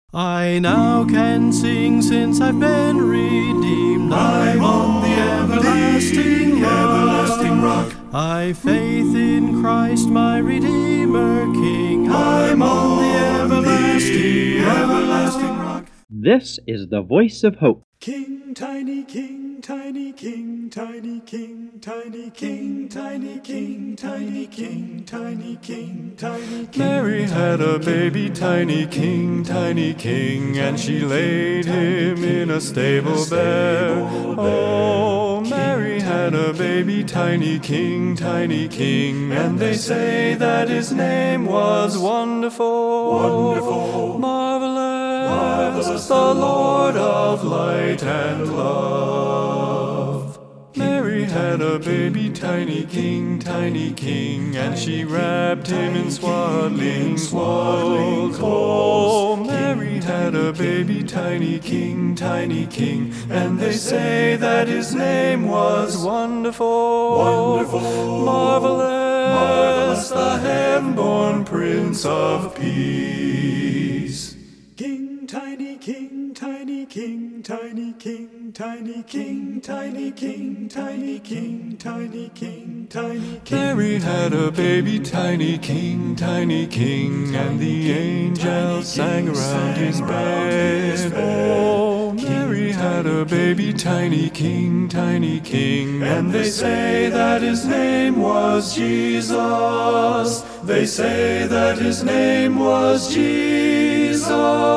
I now can sing since I've been redeemed. I'm on the everlasting rock. I've faith in Christ my Redeemer King. I'm on the everlasting rock. This is the Voice of Hope. King, tiny king, tiny king, tiny king, tiny king, tiny king, tiny king, tiny king, tiny king. Mary had a baby, tiny king, and she laid him in a stable there. Oh, Mary had a baby, tiny king, and they say that his name was Wonderful, Marvelous, the Lord of light and love. Mary had a baby, tiny king, and she wrapped him in swaddling clothes. Oh, Mary had a baby, tiny king, and they say that his name was Wonderful, Marvelous, the heaven-born Prince of Peace. King, tiny king, tiny king, tiny king, tiny king, tiny king, tiny king, tiny king, tiny king. Mary had a baby, tiny king, and the angels sang around his bed. Oh, Mary had a baby, tiny king, and they say that his name was Jesus. They say that his name was Jesus.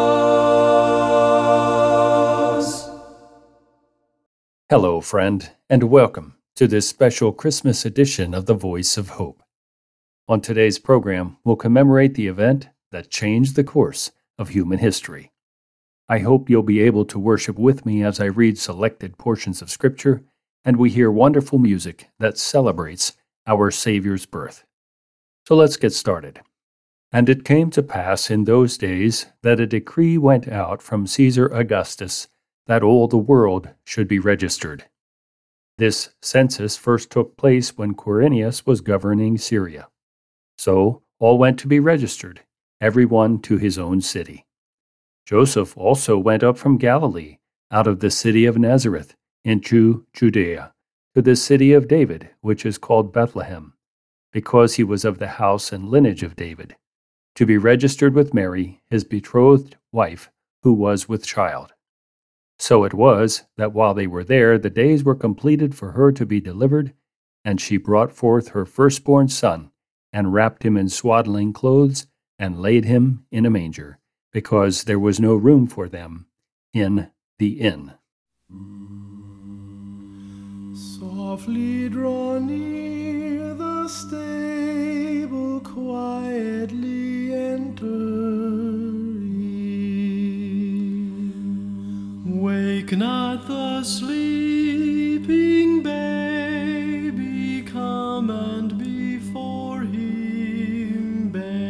Hello, friend, and welcome to this special Christmas edition of the Voice of Hope. On today's program, we'll commemorate the event that changed the course of human history. I hope you'll be able to worship with me as I read selected portions of Scripture and we hear wonderful music that celebrates our Savior's birth. So let's get started. And it came to pass in those days that a decree went out from Caesar Augustus that all the world should be registered. This census first took place when Quirinius was governing Syria. So all went to be registered, every one to his own city. Joseph also went up from Galilee, out of the city of Nazareth, into Judea, to the city of David, which is called Bethlehem, because he was of the house and lineage of David, to be registered with Mary, his betrothed wife, who was with child. So it was that while they were there, the days were completed for her to be delivered, and she brought forth her firstborn son, and wrapped him in swaddling clothes, and laid him in a manger, because there was no room for them in the inn. Softly draw near the stable, quietly entering. Wake not the sleeping baby, come and before him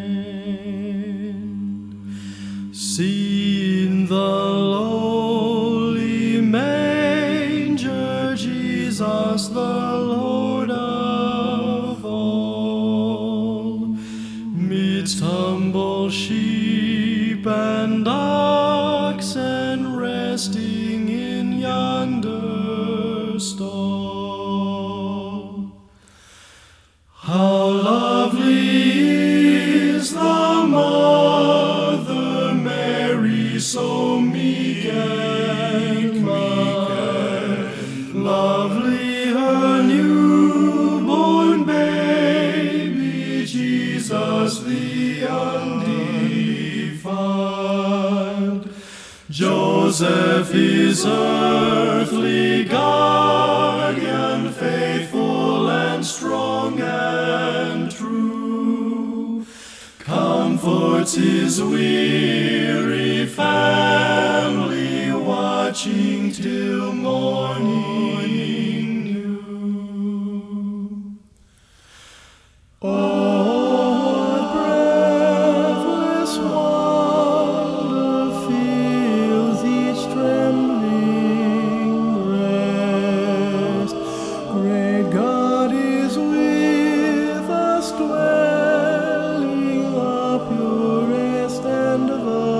bend. See in the lowly manger Jesus the Lord of all, midst humble sheep and oxen resting in yonder stall. How lovely is the mother Mary, so meek and mild, lovely her newborn baby, Jesus the undefiled. Joseph his earthly guardian, faithful and strong and true, comforts his weary family, watching till morning new. Oh, what breathless wonder fills each trembling breast. Great God is with us, dwelling the purest and of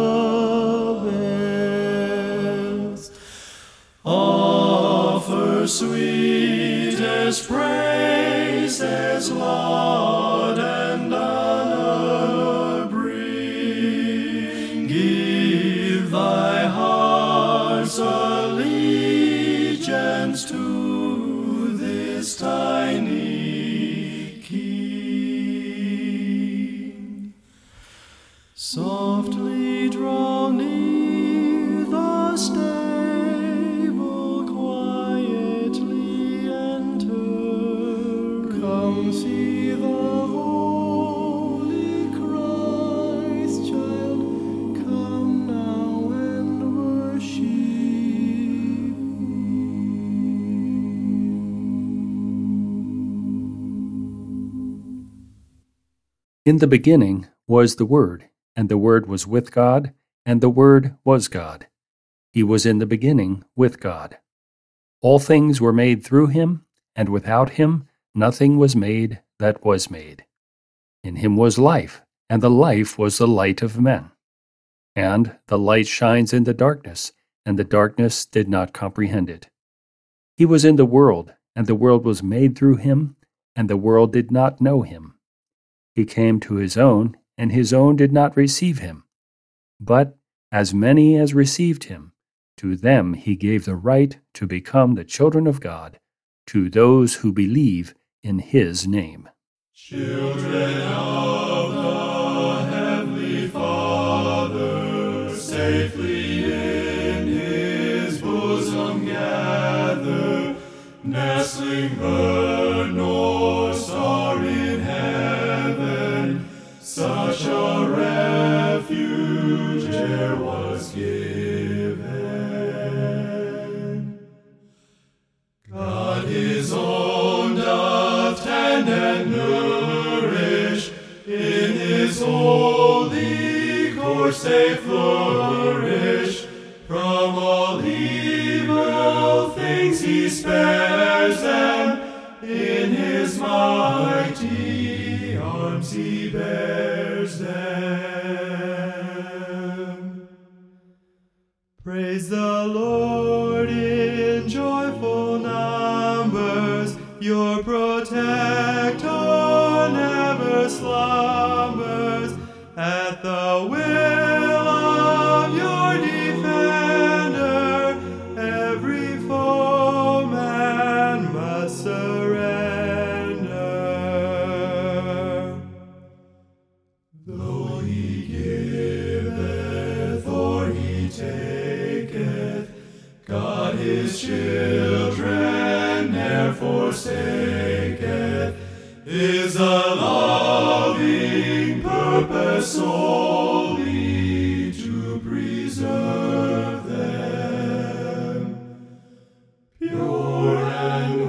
angels praises laud and honor bring. Give thy heart's allegiance to this tiny King. Softly draw near the stable, quietly enter. Come see the holy Christ child. Come now and worship. In the beginning was the Word, and the Word was with God, and the Word was God. He was in the beginning with God. All things were made through him, and without him nothing was made that was made. In him was life, and the life was the light of men. And the light shines in the darkness, and the darkness did not comprehend it. He was in the world, and the world was made through him, and the world did not know him. He came to his own, and his own did not receive him. But as many as received him, to them he gave the right to become the children of God, to those who believe in his name. Children of the Heavenly Father, safely in his bosom gather, nestling bird nor star in heaven, such a refuge ere was given. God his own doth tend and nourish, in his holy course they flourish. From all evil things he spares them, in his mighty arms he bears them. Praise the Lord in joyful numbers, your protector never slumbers. At the will of your defender, every foeman must surrender. Though he giveth or he taketh, God his children ne'er forsaketh. Is a loving purpose solely to preserve them pure and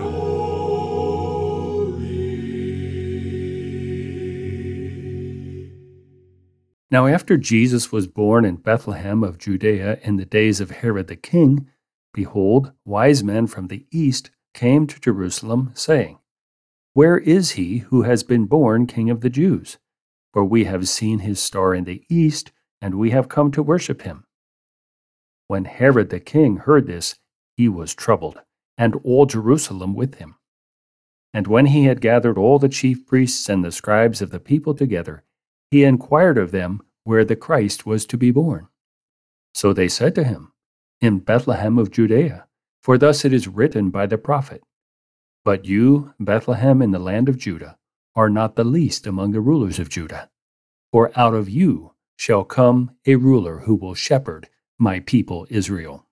holy. Now after Jesus was born in Bethlehem of Judea in the days of Herod the king, behold, wise men from the east came to Jerusalem, saying, Where is he who has been born King of the Jews? For we have seen his star in the east, and we have come to worship him. When Herod the king heard this, he was troubled, and all Jerusalem with him. And when he had gathered all the chief priests and the scribes of the people together, he inquired of them where the Christ was to be born. So they said to him, In Bethlehem of Judea, for thus it is written by the prophet, But you, Bethlehem in the land of Judah, are not the least among the rulers of Judah. For out of you shall come a ruler who will shepherd my people Israel.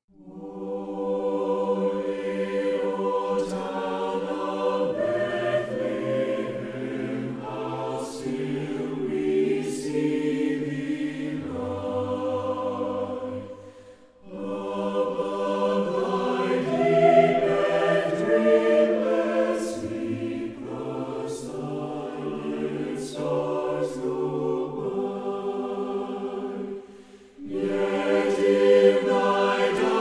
Yet in thy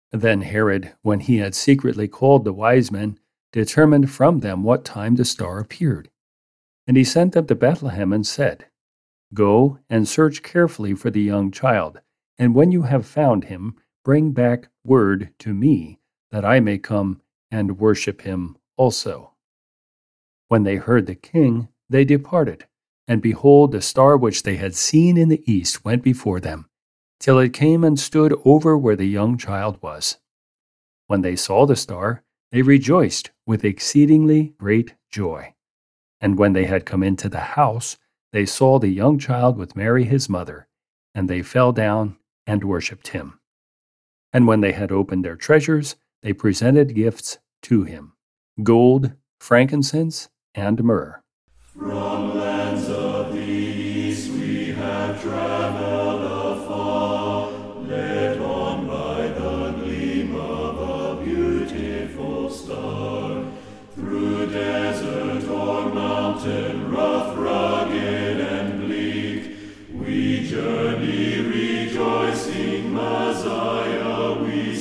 Then Herod, when he had secretly called the wise men, determined from them what time the star appeared. And he sent them to Bethlehem and said, "Go and search carefully for the young child, and when you have found him, bring back word to me, that I may come and worship him also." When they heard the king, they departed, and behold, the star which they had seen in the east went before them, till it came and stood over where the young child was. When they saw the star, they rejoiced with exceedingly great joy. And when they had come into the house, they saw the young child with Mary his mother, and they fell down and worshipped him. And when they had opened their treasures, they presented gifts to him: gold, frankincense, and myrrh. From lands of the east we have traveled afar, led on by the gleam of a beautiful star. Through desert or mountain, rough, rugged, and bleak, we journey rejoicing, Messiah we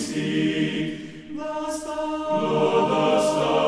seek. The star, Lord, the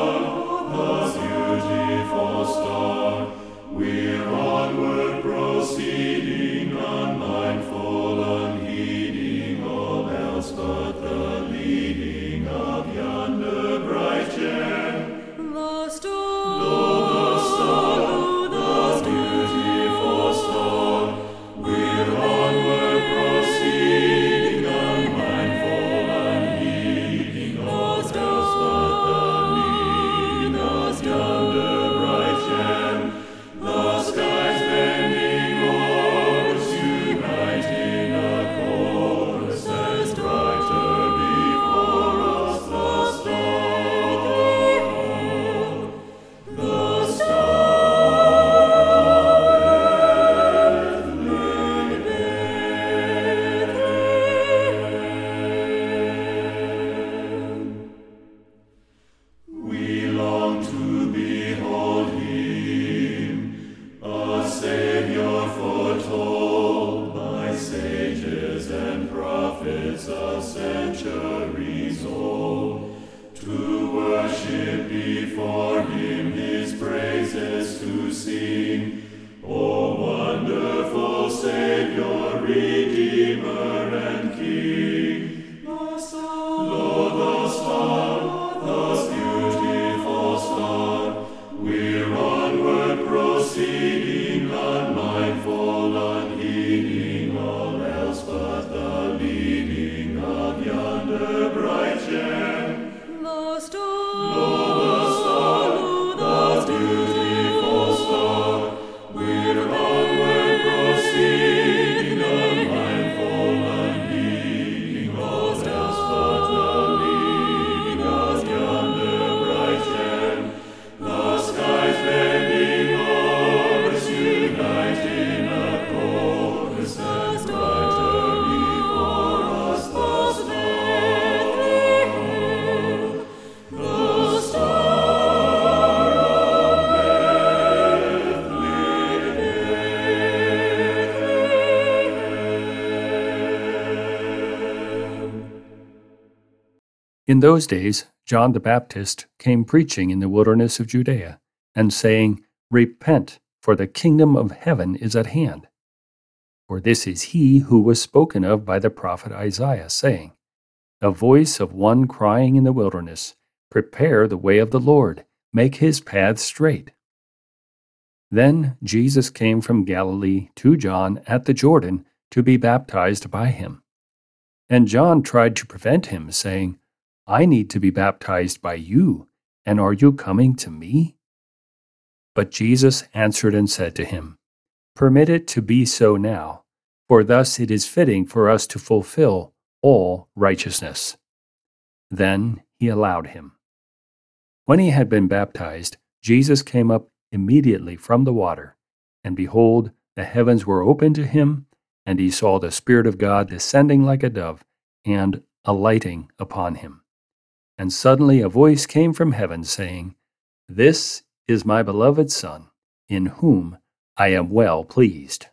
star, the beautiful star, we're onward proceeding, unmindful, unheeding all else but the leading of yonder bright gem. The star, Lo, the star, the beautiful star, we're onward proceeding, unmindful, unheeding all else but the leading of yonder bright gem. The skies bending o'er, unite in a chorus, and brighter before us the star. The star of Bethlehem. We long to behold him, a Savior foretold by sages and prophets of centuries old. To worship before him, his praises to sing. O wonderful Savior, Redeemer and King. The star, Lord, the star, the beautiful star, we're onward proceeding, unmindful, unheeding all else but the leading of yonder bright gem. the star, Lord, the star, the beautiful star, we're onward proceeding, unmindful, unheeding all else but the leading of yonder bright gem. The skies bending o'er us, unite in a chorus, and brighter before us the star. The star of Bethlehem. In those days, John the Baptist came preaching in the wilderness of Judea, and saying, "Repent, for the kingdom of heaven is at hand." For this is he who was spoken of by the prophet Isaiah, saying, "A voice of one crying in the wilderness, Prepare the way of the Lord, make his paths straight." Then Jesus came from Galilee to John at the Jordan to be baptized by him. And John tried to prevent him, saying, "I need to be baptized by you, and are you coming to me?" But Jesus answered and said to him, "Permit it to be so now, for thus it is fitting for us to fulfill all righteousness." Then he allowed him. When he had been baptized, Jesus came up immediately from the water, and behold, the heavens were opened to him, and he saw the Spirit of God descending like a dove and alighting upon him. And suddenly a voice came from heaven, saying, "This is my beloved Son, in whom I am well pleased."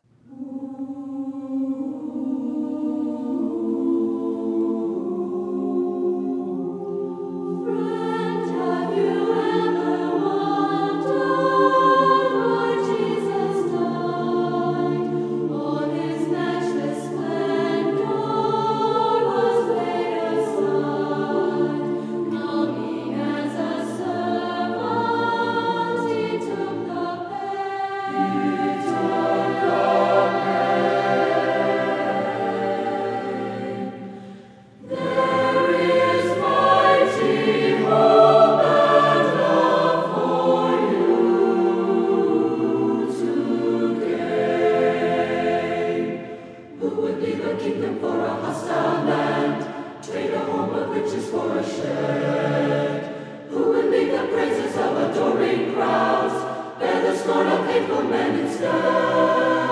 kingdom for a hostile land, trade a home of riches for a shed. Who would lead the praises of adoring crowds, bear the scorn of hateful men instead?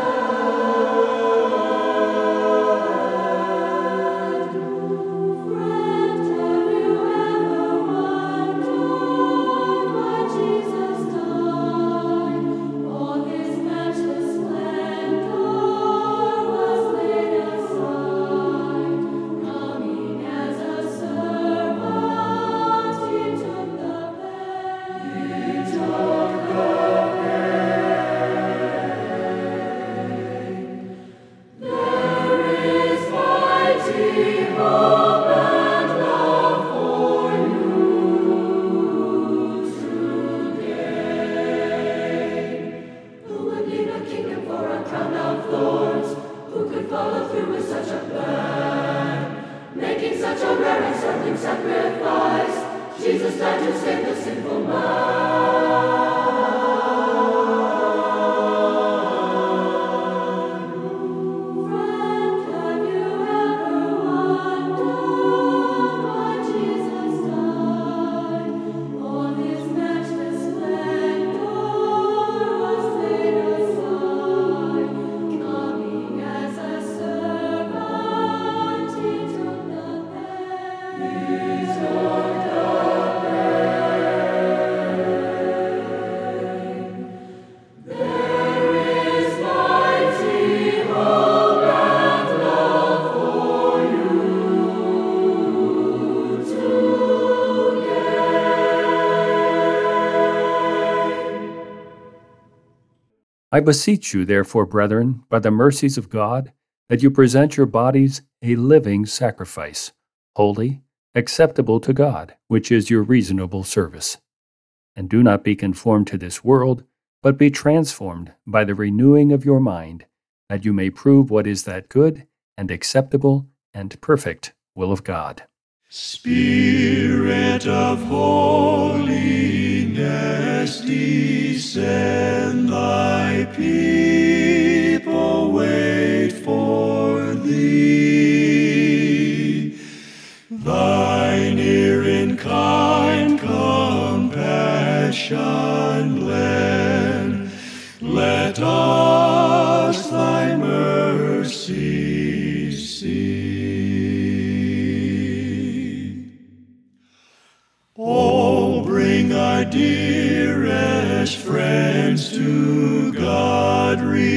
Jesus died to save the sinful man. Friend, have you ever wondered why Jesus died? All his matchless splendor was laid aside. Coming as a servant, he took the pain. I beseech you, therefore, brethren, by the mercies of God, that you present your bodies a living sacrifice, holy, acceptable to God, which is your reasonable service. And do not be conformed to this world, but be transformed by the renewing of your mind, that you may prove what is that good and acceptable and perfect will of God. Spirit of holiness, descend, thy people wait for thee. Thine ear in kind compassion lend, let us thy mercy see. Oh, bring our dearest friends to God,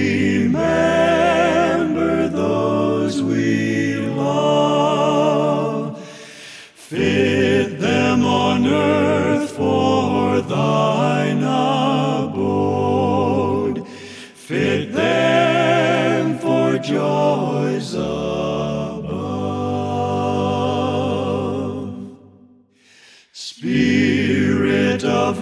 remember those we love. Fit them on earth for thine abode, fit them for joys above. Spirit of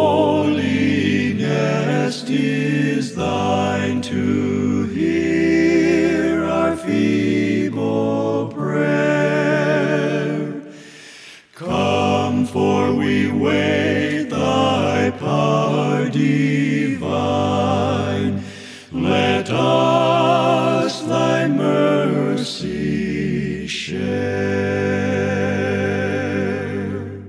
holiness, 'tis thine to hear our feeble prayer. Come, for we wait thy power divine. Let us thy mercy share.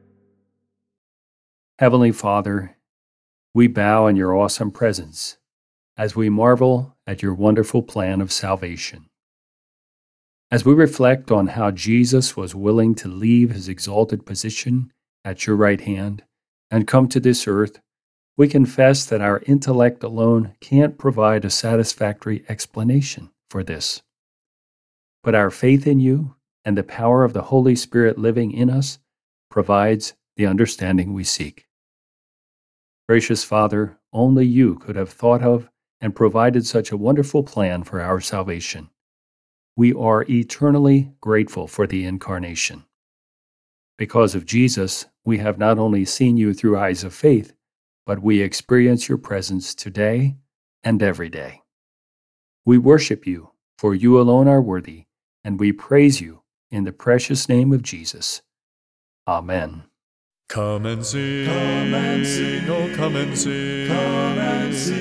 Heavenly Father, we bow in your awesome presence as we marvel at your wonderful plan of salvation. As we reflect on how Jesus was willing to leave his exalted position at your right hand and come to this earth, we confess that our intellect alone can't provide a satisfactory explanation for this. But our faith in you and the power of the Holy Spirit living in us provides the understanding we seek. Gracious Father, only you could have thought of and provided such a wonderful plan for our salvation. We are eternally grateful for the Incarnation. Because of Jesus, we have not only seen you through eyes of faith, but we experience your presence today and every day. We worship you, for you alone are worthy, and we praise you in the precious name of Jesus. Amen. Come and sing, oh come and sing, come and sing,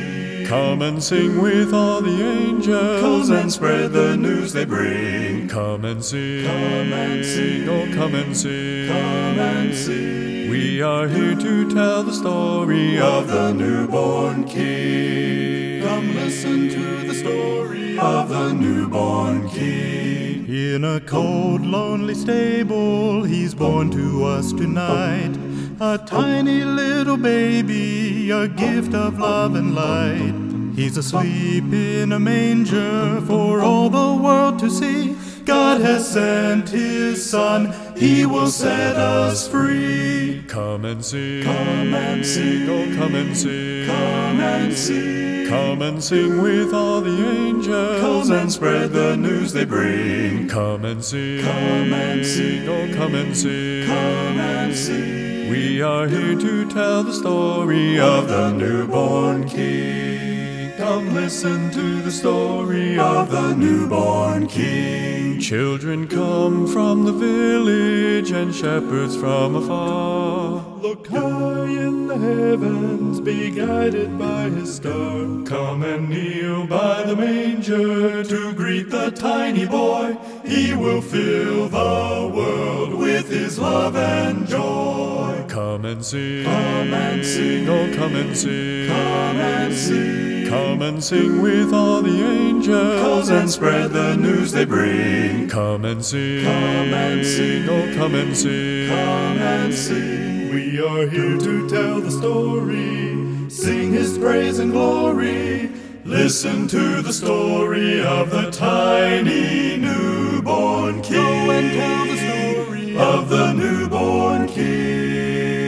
Come and sing with all the angels. Come and spread the news they bring. Come and sing. Come and sing. Oh, come and sing. Come and sing. We are here to tell the story Of the newborn King. Come listen to the story of the newborn King. In a cold, lonely stable, he's born to us tonight. A tiny little baby, a gift of love and light. He's asleep in a manger for all the world to see. God has sent his Son, he will set us free. Come and sing. Come and sing. Oh, come and sing. Come and sing. Come and sing with all the angels. Come and spread the news they bring. Come and sing. Come and sing. Oh, come and sing. Come and sing. We are here to tell the story Of the newborn King. Come listen to the story of the newborn King. Children come from the village and shepherds from afar. Look high in the heavens, be guided by his star. Come and kneel by the manger to greet the tiny boy. He will fill the world with his love and joy. Come and sing. Come and sing. Oh, come and sing. Come and sing. Come and sing with all the angels. Come and spread the news they bring. Come and sing. Come and sing. Oh, come and sing. Come and sing. We are here to tell the story. Sing his praise and glory. Listen to the story of the tiny newborn King. Go and tell the story of the newborn King.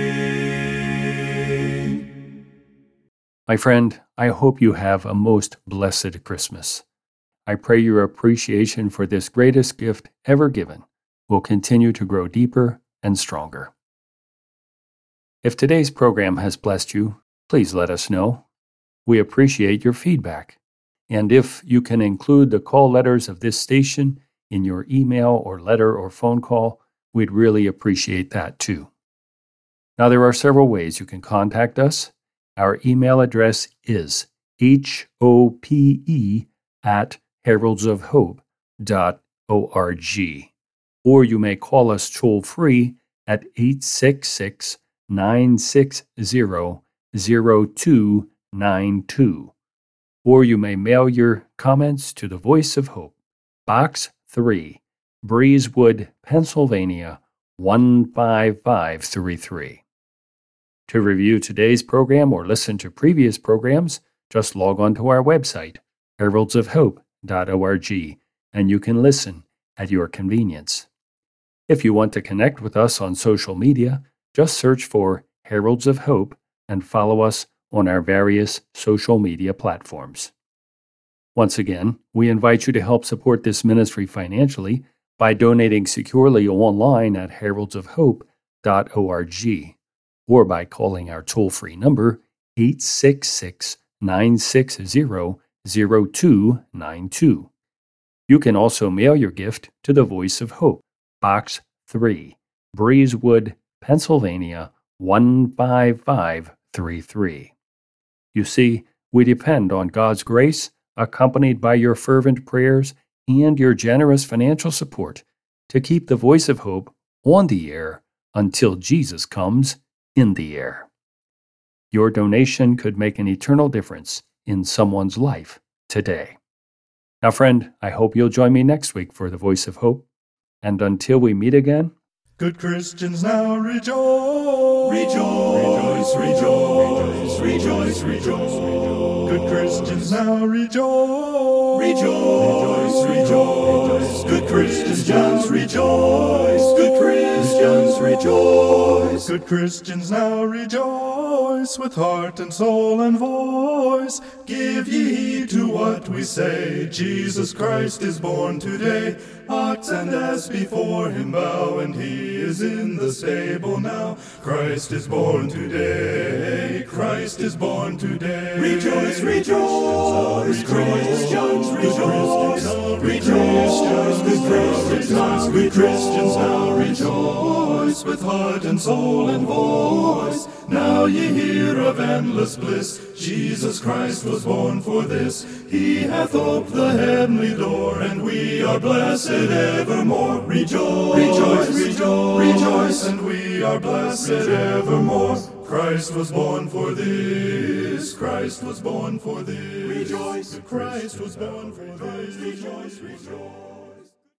My friend, I hope you have a most blessed Christmas. I pray your appreciation for this greatest gift ever given will continue to grow deeper and stronger. If today's program has blessed you, please let us know. We appreciate your feedback. And if you can include the call letters of this station in your email or letter or phone call, we'd really appreciate that too. Now, there are several ways you can contact us. Our email address is hope@heraldsofhope.org, or you may call us toll-free at 866-960-0292, or you may mail your comments to the Voice of Hope, Box 3, Breezewood, Pennsylvania, 15533. To review today's program or listen to previous programs, just log on to our website, heraldsofhope.org, and you can listen at your convenience. If you want to connect with us on social media, just search for Heralds of Hope and follow us on our various social media platforms. Once again, we invite you to help support this ministry financially by donating securely online at heraldsofhope.org, or by calling our toll-free number 866-960-0292. You can also mail your gift to the Voice of Hope, Box 3, Breezewood, Pennsylvania, 15533. You see, we depend on God's grace, accompanied by your fervent prayers and your generous financial support, to keep the Voice of Hope on the air until Jesus comes in the air. Your donation could make an eternal difference in someone's life today. Now, friend, I hope you'll join me next week for the Voice of Hope. And until we meet again, Good Christians now rejoice. Rejoice, rejoice, rejoice, rejoice. Good Christians now rejoice. Rejoice, rejoice. Good Christians rejoice. Good Christians rejoice. Good Christians now rejoice with heart and soul and voice. Give ye heed to what we say. Jesus Christ is born today. Ox and ass before him bow, and he is in the stable now. Christ is born today. Christ is born today. Rejoice, rejoice. Christians rejoice. Rejoice, good Christians. Good Christians now rejoice with heart and soul and voice. Now ye hear year of endless bliss. Jesus Christ was born for this. He hath opened the heavenly door, and we are blessed evermore. Rejoice, rejoice, rejoice, rejoice, and we are blessed evermore. Christ was born for this. Christ was born for this. Rejoice, Christ was born for this. Rejoice, rejoice.